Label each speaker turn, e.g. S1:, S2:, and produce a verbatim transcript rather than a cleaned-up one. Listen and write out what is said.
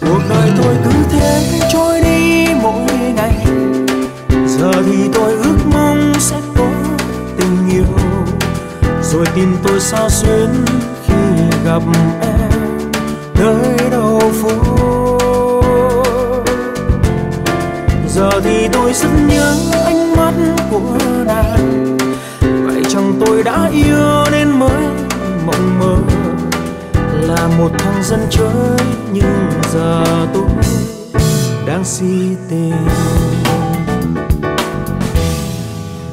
S1: Cuộc đời tôi cứ thế trôi đi mỗi ngày, giờ thì tôi ước mong sẽ có tình yêu, rồi tim tôi xao xuyến khi gặp em nơi đầu phố. Giờ thì tôi rất nhớ ánh mắt của nàng, vậy chăng tôi đã yêu nên mới mộng mơ là một thằng dân chơi, nhưng giờ tôi đang si tình.